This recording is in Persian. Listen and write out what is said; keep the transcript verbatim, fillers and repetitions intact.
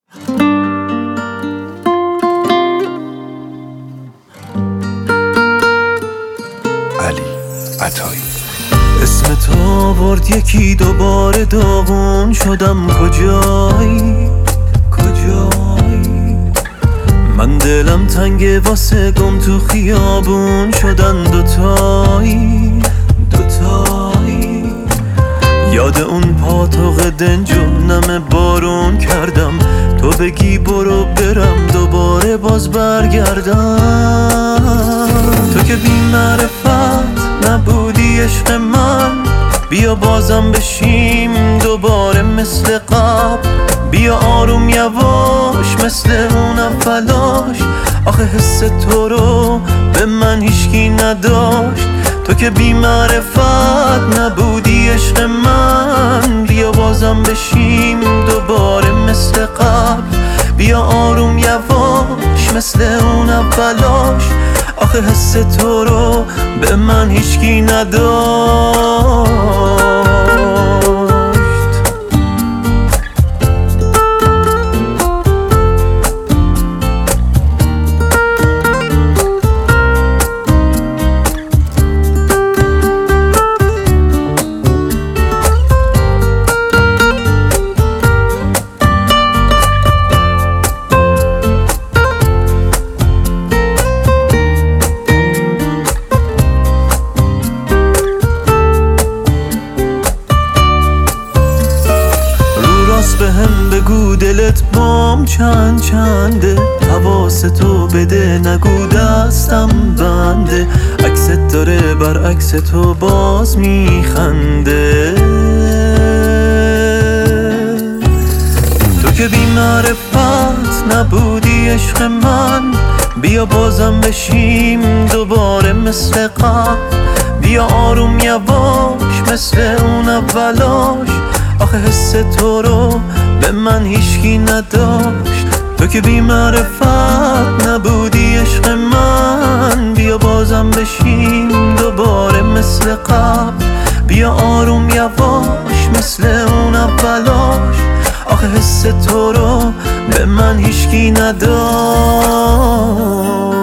علی عطایی. اسم تو برد یکی دوباره داغون شدم، کجایی کجایی؟ من دلم تنگه واسه گم تو خیابون شدن دوتایی دوتایی. یاد اون پاتوق دنج و نم بارون کردم، تو بگی برو برم دوباره باز برگردم. تو که بی معرفت نبودی عشق من، بیا بازم بشیم دوباره مثل قبل. بیا آروم یواش مثل اون اولاش، آخه حس تو رو به من هیچکی نداشت. تو که بی معرفت نبودی عشق من، بیا بازم بشیم دوباره مثل قبل. بیا آروم یواش مثل اون اولاش، آخه حس تو رو به من هیچکی نداشت. به هم بگو دلت بام چند چنده، حواس تو بده نگو دستم بنده. عکست داره برعکس تو باز میخنده. تو که بی معرفت نبودی عشق من، بیا بازم بشیم دوباره مثل قبل. بیا آروم یواش مثل اون اولاش، آخه حس تو رو به من هیچکی نداشت. تو که بی معرفت نبودی عشق من، بیا بازم بشیم دوباره مثل قبل. بیا آروم یواش مثل اون اولاش، آخه حس تو رو به من هیچکی نداشت.